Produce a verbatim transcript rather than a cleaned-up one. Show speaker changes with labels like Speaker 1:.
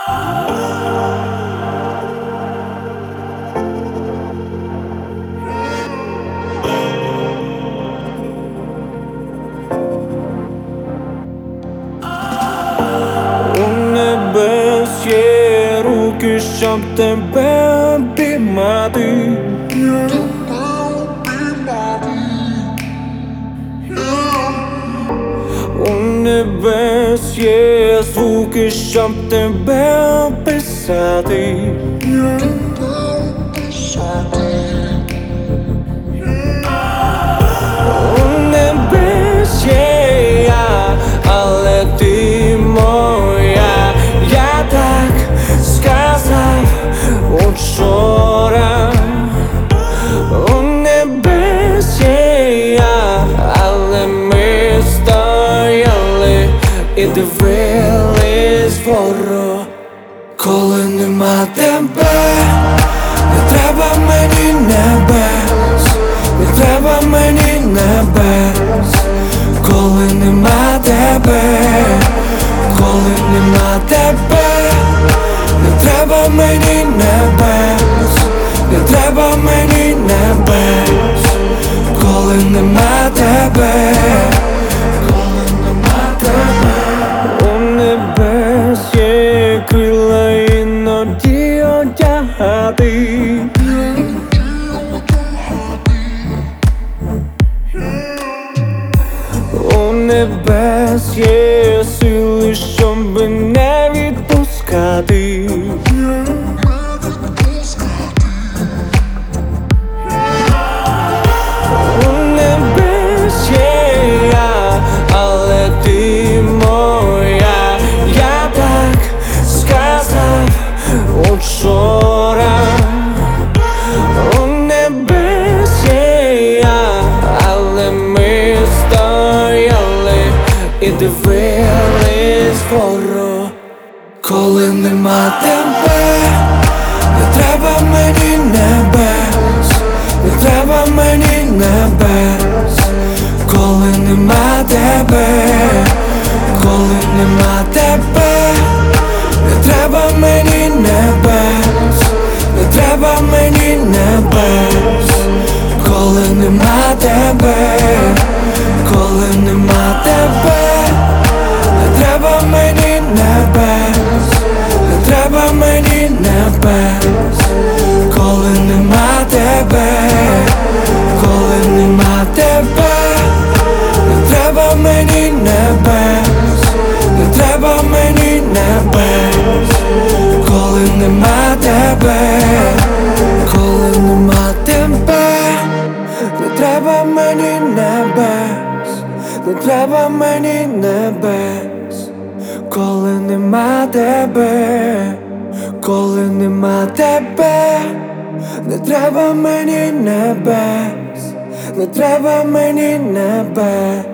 Speaker 1: Є руки, щоб тебе обіймати. У небес є звуки, щоб тебе описати. У небес є я, але ти моя. Я так сказав учора. У небес є я, але ми стояли і дивились вгору. Коли нема тебе, не треба мені небес, не треба мені небес. Коли нема тебе, коли нема тебе, не треба мені небес, не треба мені небес. Коли нема тебе, коли нема тебе. У небес є крила, іноді одягати. У небес є сили, щоб не відпускати. У небес є я, але ти моя. Я так сказав учора. У небес є я, але ми стояли і дивились вгору. Коли нема тебе, не треба мені небес, не треба мені небес. Коли нема тебе, коли нема тебе, не треба мені небес, не треба мені небес. Коли нема тебе, коли нема тебе, не треба мені небес, не треба мені небес. Коли нема тебе, коли нема тебе, не треба мені небес, не треба мені небес. Коли нема тебе, коли нема тебе, не треба мені небес, не треба мені небес. Коли нема тебе, коли нема тебе, не треба мені небес, не треба мені небес.